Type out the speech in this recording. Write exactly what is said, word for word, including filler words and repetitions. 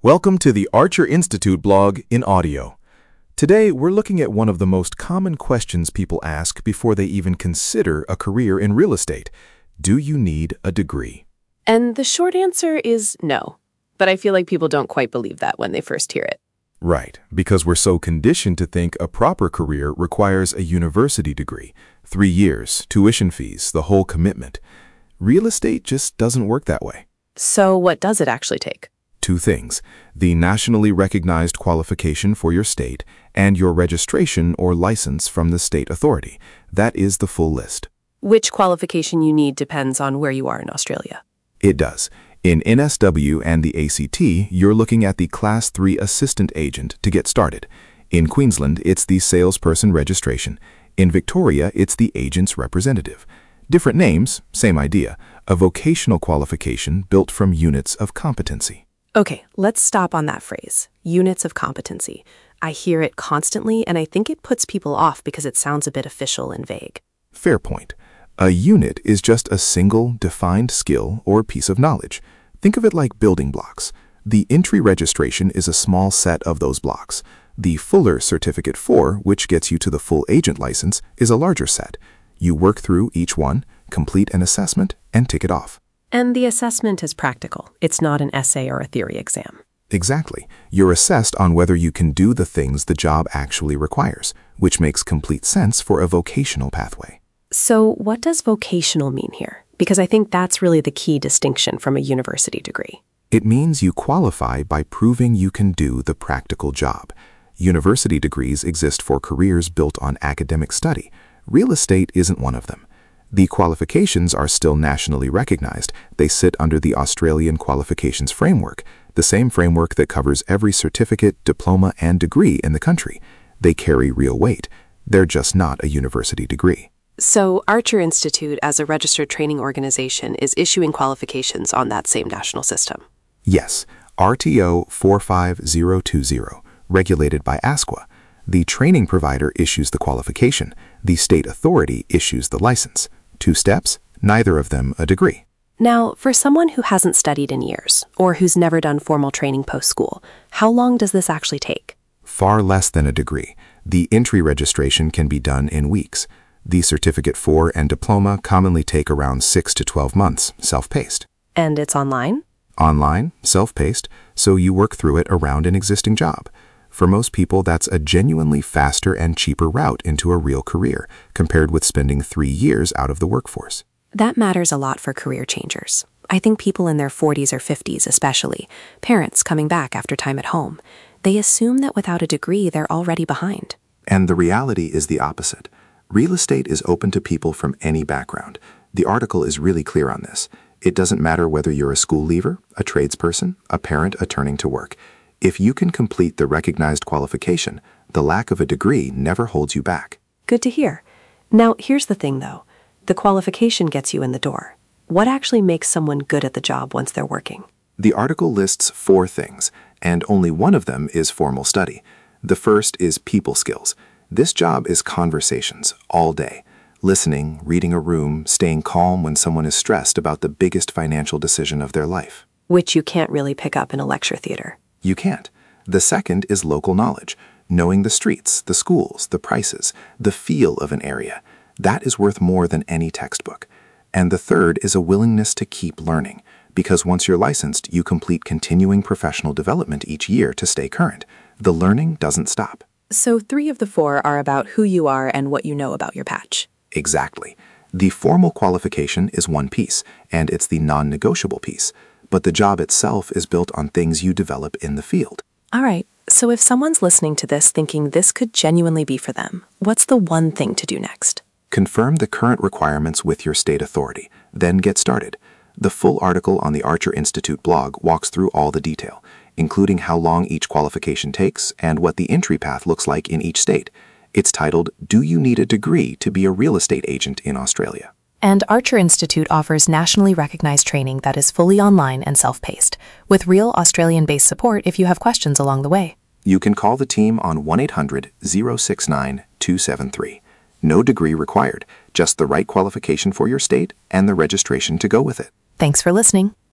Welcome to the Archer Institute blog in audio. Today, we're looking at one of the most common questions people ask before they even consider a career in real estate. Do you need a degree? And the short answer is no. But I feel like people don't quite believe that when they first hear it. Right, because we're so conditioned to think a proper career requires a university degree, three years, tuition fees, the whole commitment. Real estate just doesn't work that way. So what does it actually take? Two things: the nationally recognized qualification for your state and your registration or license from the state authority. That is the full list. Which qualification you need depends on where you are in Australia. It does. In N S W and the A C T, you're looking at the Class three Assistant Agent to get started. In Queensland, it's the Salesperson Registration. In Victoria, it's the Agent's Representative. Different names, same idea, a vocational qualification built from units of competency. Okay, let's stop on that phrase, units of competency. I hear it constantly, and I think it puts people off because it sounds a bit official and vague. Fair point. A unit is just a single, defined skill or piece of knowledge. Think of it like building blocks. The entry registration is a small set of those blocks. The fuller Certificate four, which gets you to the full agent license, is a larger set. You work through each one, complete an assessment, and tick it off. And the assessment is practical. It's not an essay or a theory exam. Exactly. You're assessed on whether you can do the things the job actually requires, which makes complete sense for a vocational pathway. So what does vocational mean here? Because I think that's really the key distinction from a university degree. It means you qualify by proving you can do the practical job. University degrees exist for careers built on academic study. Real estate isn't one of them. The qualifications are still nationally recognized. They sit under the Australian Qualifications Framework, the same framework that covers every certificate, diploma, and degree in the country. They carry real weight. They're just not a university degree. So Archer Institute, as a registered training organization, is issuing qualifications on that same national system? Yes, R T O four five zero two zero, regulated by ASQA. The training provider issues the qualification. The state authority issues the license. Two steps, neither of them a degree. Now, for someone who hasn't studied in years, or who's never done formal training post-school, how long does this actually take? Far less than a degree. The entry registration can be done in weeks. The Certificate four and diploma commonly take around six to twelve months, self-paced. And it's online? Online, self-paced, so you work through it around an existing job. For most people, that's a genuinely faster and cheaper route into a real career, compared with spending three years out of the workforce. That matters a lot for career changers. I think people in their forties or fifties especially, parents coming back after time at home, they assume that without a degree, they're already behind. And the reality is the opposite. Real estate is open to people from any background. The article is really clear on this. It doesn't matter whether you're a school leaver, a tradesperson, a parent returning to work. If you can complete the recognized qualification, the lack of a degree never holds you back. Good to hear. Now, here's the thing, though. The qualification gets you in the door. What actually makes someone good at the job once they're working? The article lists four things, and only one of them is formal study. The first is people skills. This job is conversations all day. Listening, reading a room, staying calm when someone is stressed about the biggest financial decision of their life. Which you can't really pick up in a lecture theater. You can't. The second is local knowledge, knowing the streets, the schools, the prices, the feel of an area. That is worth more than any textbook. And the third is a willingness to keep learning, because once you're licensed, you complete continuing professional development each year to stay current. The learning doesn't stop. So three of the four are about who you are and what you know about your patch. Exactly. The formal qualification is one piece, and it's the non-negotiable piece. But the job itself is built on things you develop in the field. All right, so if someone's listening to this thinking this could genuinely be for them, what's the one thing to do next? Confirm the current requirements with your state authority, then get started. The full article on the Archer Institute blog walks through all the detail, including how long each qualification takes and what the entry path looks like in each state. It's titled, Do You Need a Degree to Be a Real Estate Agent in Australia? And Archer Institute offers nationally recognized training that is fully online and self-paced, with real Australian-based support if you have questions along the way. You can call the team on one eight hundred, zero six nine, two seven three. No degree required, just the right qualification for your state and the registration to go with it. Thanks for listening.